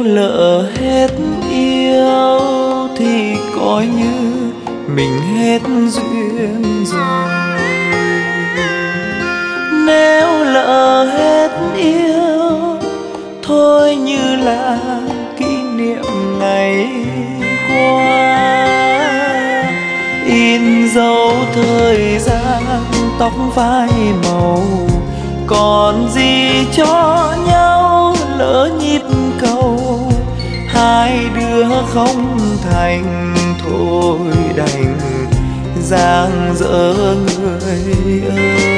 lỡ hết yêu thì coi như mình hết duyên rồi. Nếu lỡ hết yêu thôi như là kỷ niệm ngày qua, in dấu thời gian tóc phai màu, còn gì cho nhau lỡ nhịp cầu. Hai đứa không thành thôi đành giang dở người ơi.